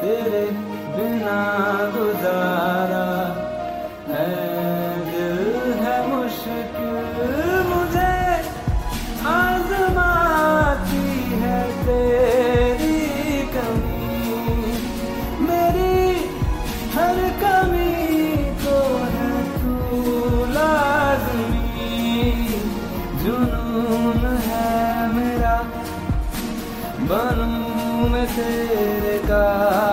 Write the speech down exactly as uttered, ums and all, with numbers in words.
तेरे बिना गुजारा है, दिल है मुश्किल मुझे आजमाती है तेरी कमी, मेरी हर कमी को है तू लाज़मी, जुनून है मेरा बनूं मैं तेरे का।